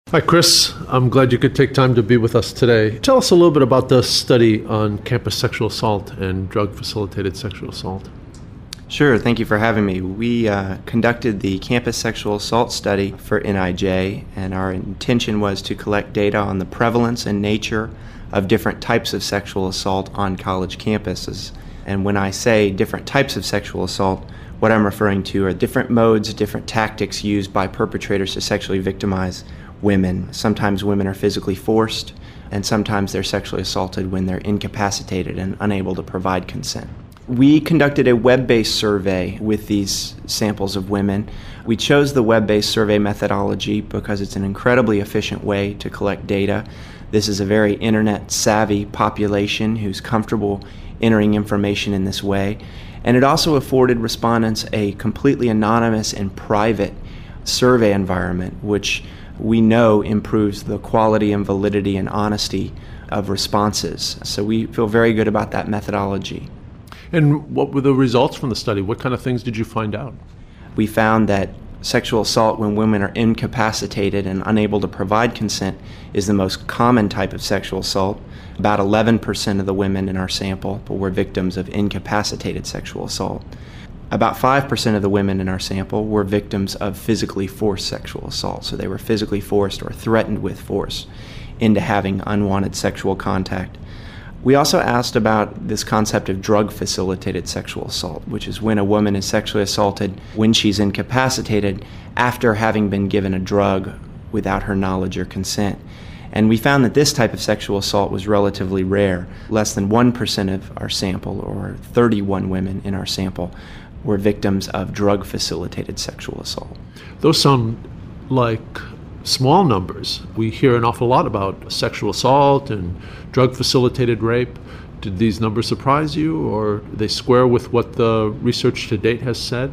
Hi, Chris. I'm glad you could take time to be with us today. Tell us a little bit about the study on campus sexual assault and drug-facilitated sexual assault. Sure, thank you for having me. We conducted the campus sexual assault study for NIJ, and our intention was to collect data on the prevalence and nature of different types of sexual assault on college campuses. And when I say different types of sexual assault, what I'm referring to are different modes, different tactics used by perpetrators to sexually victimize women. Sometimes women are physically forced, and sometimes they're sexually assaulted when they're incapacitated and unable to provide consent. We conducted a web-based survey with these samples of women. We chose the web-based survey methodology because it's an incredibly efficient way to collect data. This is a very internet-savvy population who's comfortable entering information in this way. And it also afforded respondents a completely anonymous and private survey environment, which we know improves the quality and validity and honesty of responses. So we feel very good about that methodology. And what were the results from the study? What kind of things did you find out? We found that sexual assault when women are incapacitated and unable to provide consent is the most common type of sexual assault. About 11% of the women in our sample were victims of incapacitated sexual assault. About 5% of the women in our sample were victims of physically forced sexual assault. So they were physically forced or threatened with force into having unwanted sexual contact. We also asked about this concept of drug-facilitated sexual assault, which is when a woman is sexually assaulted when she's incapacitated after having been given a drug without her knowledge or consent. And we found that this type of sexual assault was relatively rare. Less than 1% of our sample, or 31 women in our sample, were victims of drug-facilitated sexual assault. Those sound like small numbers. We hear an awful lot about sexual assault and drug-facilitated rape. Did these numbers surprise you, or they square with what the research to date has said?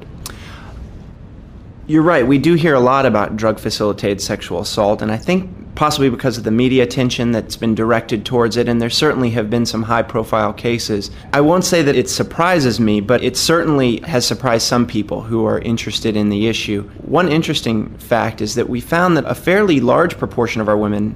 You're right. We do hear a lot about drug-facilitated sexual assault, and I think possibly because of the media attention that's been directed towards it, and there certainly have been some high-profile cases. I won't say that it surprises me, but it certainly has surprised some people who are interested in the issue. One interesting fact is that we found that a fairly large proportion of our women,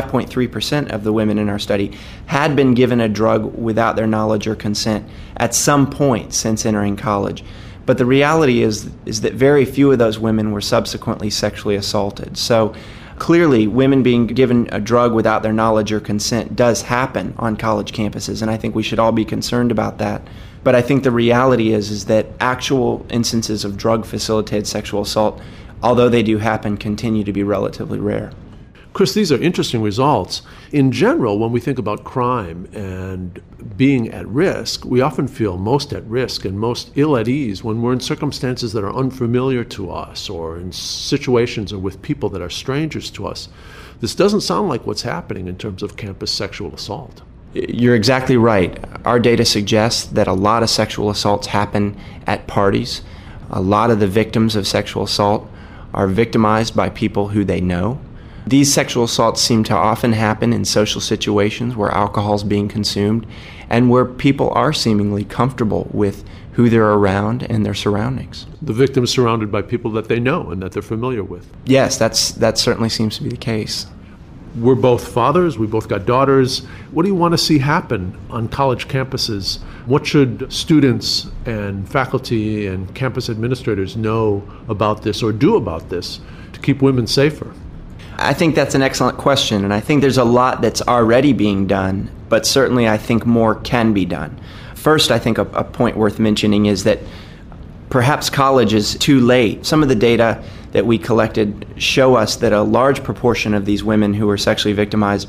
5.3% of the women in our study, had been given a drug without their knowledge or consent at some point since entering college. But the reality is that very few of those women were subsequently sexually assaulted. So clearly, women being given a drug without their knowledge or consent does happen on college campuses, and I think we should all be concerned about that. But I think the reality is that actual instances of drug-facilitated sexual assault, although they do happen, continue to be relatively rare. Chris, these are interesting results. In general, when we think about crime and being at risk, we often feel most at risk and most ill at ease when we're in circumstances that are unfamiliar to us, or in situations or with people that are strangers to us. This doesn't sound like what's happening in terms of campus sexual assault. You're exactly right. Our data suggests that a lot of sexual assaults happen at parties. A lot of the victims of sexual assault are victimized by people who they know. These sexual assaults seem to often happen in social situations where alcohol is being consumed and where people are seemingly comfortable with who they're around and their surroundings. The victim is surrounded by people that they know and that they're familiar with. Yes, that certainly seems to be the case. We're both fathers, we both got daughters. What do you want to see happen on college campuses? What should students and faculty and campus administrators know about this or do about this to keep women safer? I think that's an excellent question, and I think there's a lot that's already being done, but certainly I think more can be done. First, I think a point worth mentioning is that perhaps college is too late. Some of the data that we collected show us that a large proportion of these women who were sexually victimized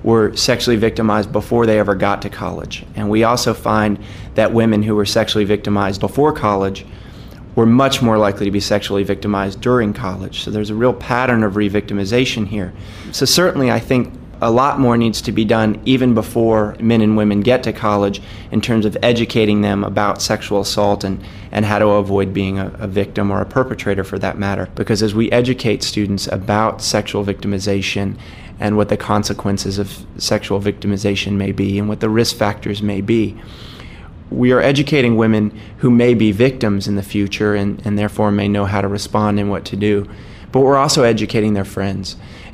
before they ever got to college. And we also find that women who were sexually victimized before college were much more likely to be sexually victimized during college. So there's a real pattern of re-victimization here. So certainly I think a lot more needs to be done even before men and women get to college in terms of educating them about sexual assault and how to avoid being a victim or a perpetrator for that matter. Because as we educate students about sexual victimization and what the consequences of sexual victimization may be and what the risk factors may be, we are educating women who may be victims in the future and therefore may know how to respond and what to do. But we're also educating their friends.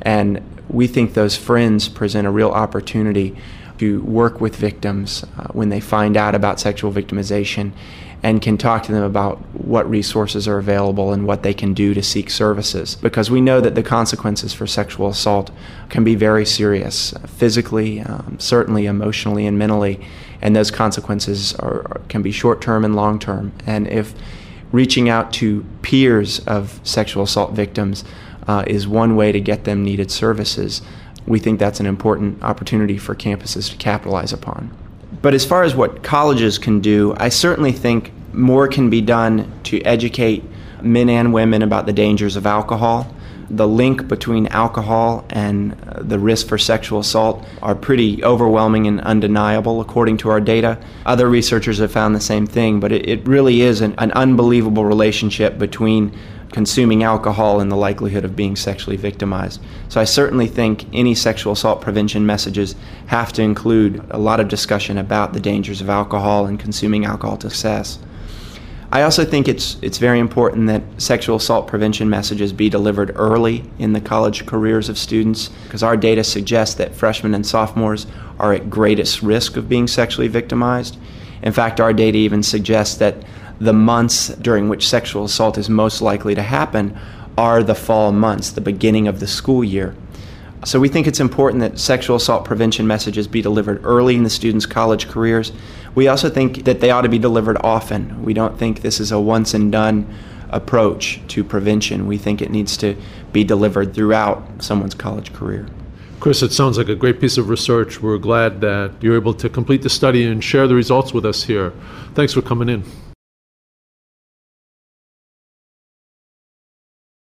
And we think those friends present a real opportunity to work with victims when they find out about sexual victimization, and can talk to them about what resources are available and what they can do to seek services. Because we know that the consequences for sexual assault can be very serious, physically, certainly emotionally and mentally, and those consequences can be short-term and long-term. And if reaching out to peers of sexual assault victims is one way to get them needed services, we think that's an important opportunity for campuses to capitalize upon. But as far as what colleges can do, I certainly think more can be done to educate men and women about the dangers of alcohol. The link between alcohol and the risk for sexual assault are pretty overwhelming and undeniable according to our data. Other researchers have found the same thing, but it really is an unbelievable relationship between consuming alcohol and the likelihood of being sexually victimized. So I certainly think any sexual assault prevention messages have to include a lot of discussion about the dangers of alcohol and consuming alcohol to excess. I also think it's very important that sexual assault prevention messages be delivered early in the college careers of students, because our data suggests that freshmen and sophomores are at greatest risk of being sexually victimized. In fact, our data even suggests that the months during which sexual assault is most likely to happen are the fall months, the beginning of the school year. So we think it's important that sexual assault prevention messages be delivered early in the students' college careers. We also think that they ought to be delivered often. We don't think this is a once and done approach to prevention. We think it needs to be delivered throughout someone's college career. Chris, it sounds like a great piece of research. We're glad that you're able to complete the study and share the results with us here. Thanks for coming in.